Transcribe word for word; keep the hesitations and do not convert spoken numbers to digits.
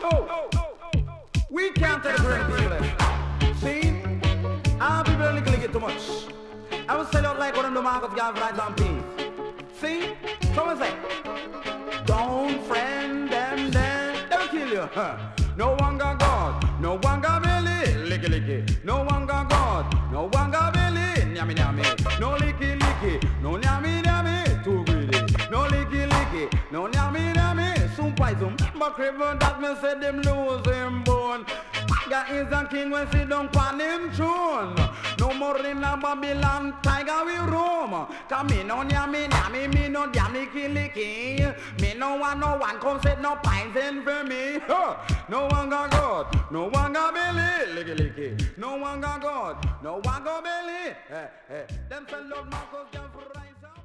Oh, we can't take great people. See, our people don't lick it too much. I will sell out like one of the Marcus Garvey rights and peace. See, someone say, don't friend them, then they'll kill you. Huh. No one got God, no one got belly, licky licky. No one got God, no one got belly, nyami nyami. No licky licky, no nyami nyami, too greedy. No licky licky, no nyami nyami, soon poison. But criminal that me say them lose him bone. God is a king when sit down pan him throne. No more in a Babylon, tiger we roam. Come me no nyami nyami, me no damn licky licky. Me no one no one come set no pines in for me. Huh. No one got God, no one got belly, licky licky. No one got God, no one got belly. Hey, hey. Them say Lord Marcus can rise up.